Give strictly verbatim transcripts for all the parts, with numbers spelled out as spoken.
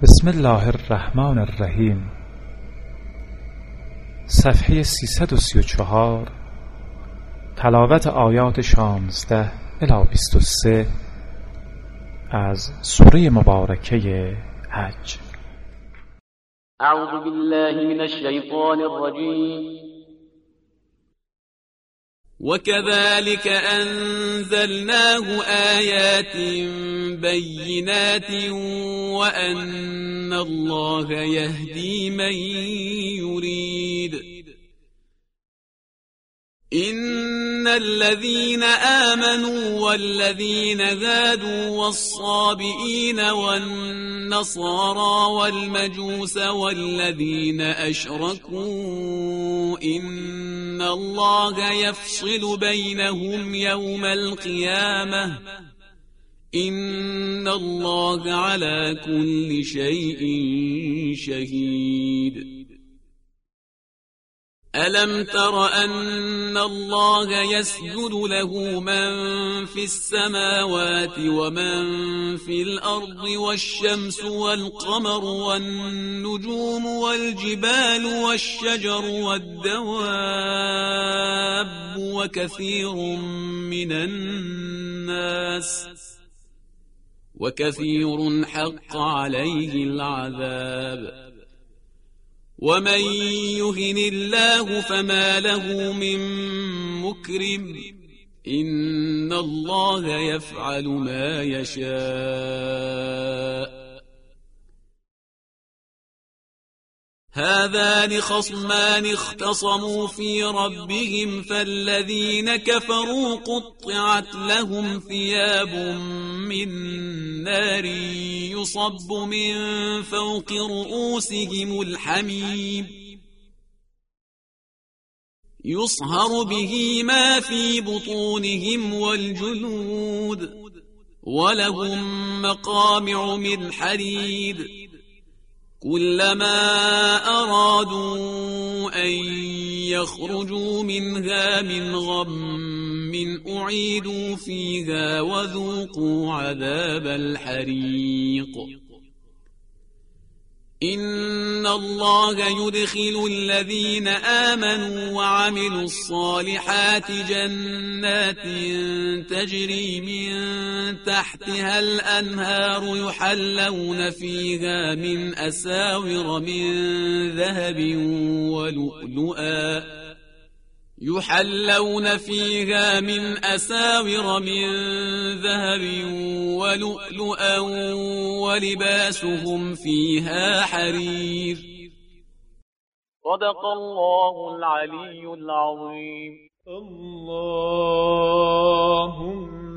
بسم الله الرحمن الرحیم. صفحه سیصد و سی و چهار. تلاوت آیات شانزده الی بیست و سه از سوره مبارکه حج. اعوذ بالله من الشیطان الرجیم. وكذلك أنزلناه آيات بينات وأن الله يهدي من يريد. إن الذين آمنوا والذين هادوا والصابئين والنصارى والمجوس والذين أشركوا إن الله يفصل بينهم يوم القيامة إن الله على كل شيء شهيد. ألم تر أن الله يسجد له من في السماوات ومن في الأرض والشمس والقمر والنجوم والجبال والشجر والدواب وكثير من الناس وكثير حق عليه العذاب. ومن يهن الله فما له من مكرم إن الله يفعل ما يشاء. هذان خصمان اختصموا في ربهم فالذين كفروا قطعت لهم ثياب من نار يصب من فوق رؤوسهم الحميم يصهر به ما في بطونهم والجلود ولهم مقامع من حديد كلما أرادوا أن يخرجوا منها من غم أعيدوا فيها وذوقوا عذاب الحريق. إن الله يدخل الذين آمنوا وعملوا الصالحات جنات تجري من تحتها الأنهار يحلون فيها من أساور من ذهب ولؤلؤا يحلون فيها من أساور من ذهب ولؤلؤا ولباسهم فيها حرير. صدق الله العلي العظيم. اللهم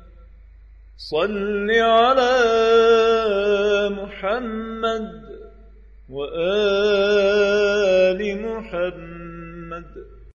صل على محمد وآل محمد